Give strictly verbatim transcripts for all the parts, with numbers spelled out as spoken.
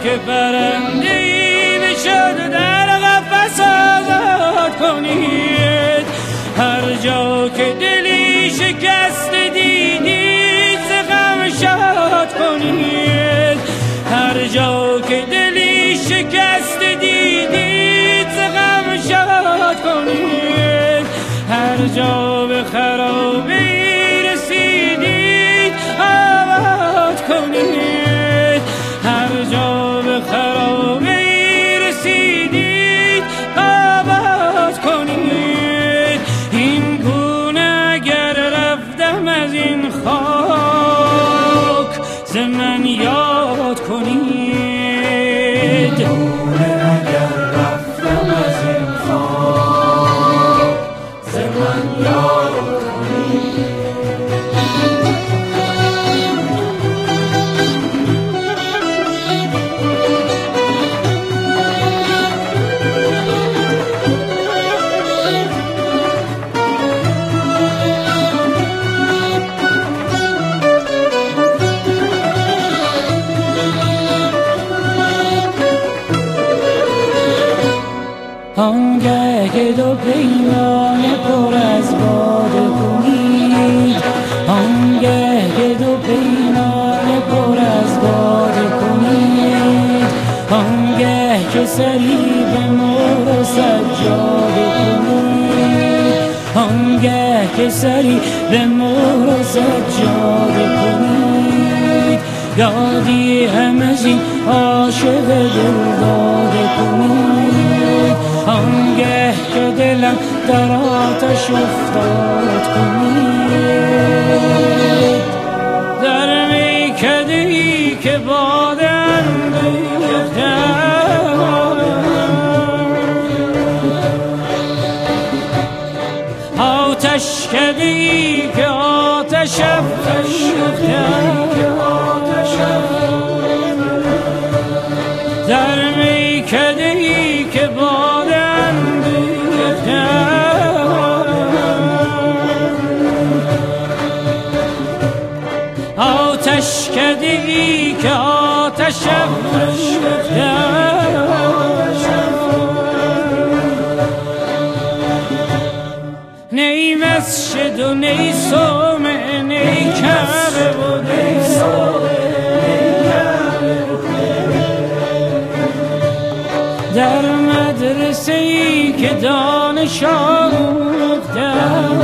که پرنده‌ای بشد در قفس آزاد کنید. هر جا که دلی شکست دیدید ز غم شاد کنید. هر جا که دلی شکست دیدید ز غم شاد کنید. هر جا به خرابی رسیدید آباد کنید. هر جا به خرابی رسیدید آباد کنید. این گونه اگر رفتم از این خاک ز من یاد کنید. آنگه که دو پیمان پر از باده کنید. آنگه که دو پیمان پر از باده کنید. آنگه که سری به مهر و سجاده کنید. آنگه که سری به مهر و سجاده کنید. یادی هم از این عاشق دلداده کنید. آنگه که دلم در آتش افتاد کنید. در میکده‌ای که باده اندوختم. آتشکده‌ای که آتش افروختم. در میکده‌ای که باده آتشکده‌ای که آتش افروختم. نی مسجد و نی صومعه نی کعبه و نی در مدرسه‌ای که دانش آموختم.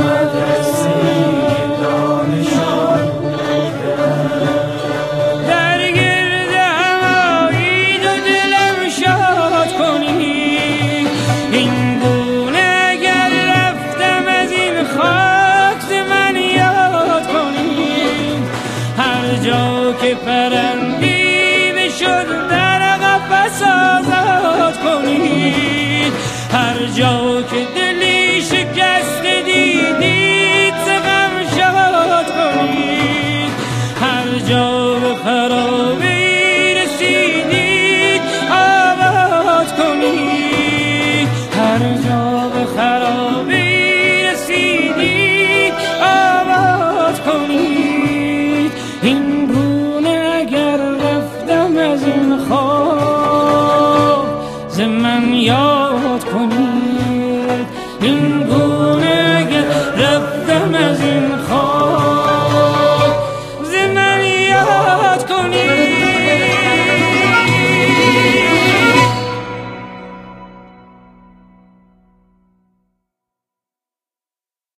در گرد همایید و دلم شاد کنید. این گونه اگر رفتم از این خاک ز من یاد کنید. هر جا که پرنده‌ای بشد در قفس آزاد کنید. هر جا که دلی شکست دیدید ز غم شاد کنید. هر جا به خرابی رسیدید آباد کنید. هر جا به خرابی رسیدید آباد کنید. این گونه اگر رفتم از این خاک ز من یاد کنید.